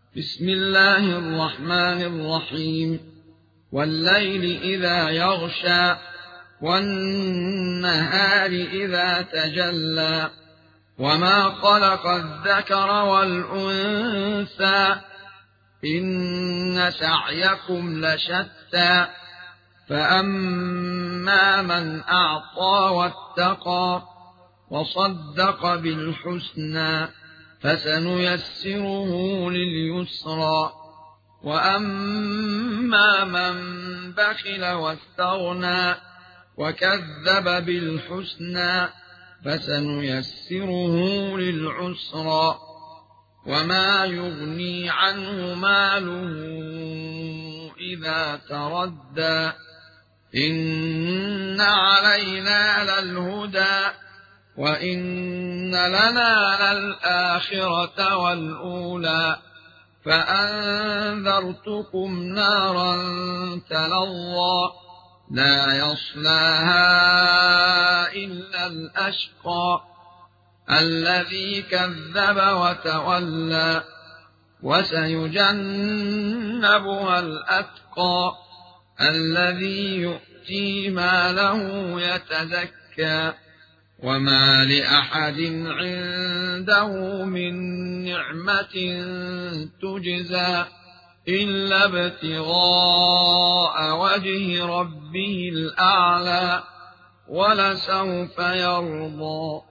بسم الله الرحمن الرحيم. والليل إذا يغشى والنهار إذا تجلى وما خلق الذكر والأنثى إن سعيكم لشتى فأما من أعطى واتقى وصدق بالحسنى فسنيسره لليسرى وأما من بخل واستغنى وكذب بالحسنى فسنيسره للعسرى وما يغني عنه ماله إذا تردى إن علينا للهدى وإن لنا للآخرة والأولى فأنذرتكم نارا تلظى لا يصلاها إلا الأشقى الذي كذب وتولى وسيجنبها الأتقى الذي يؤتي ماله يتزكى وما لأحد عنده من نعمة تجزى إلا ابتغاء وجه ربه الأعلى ولسوف يرضى.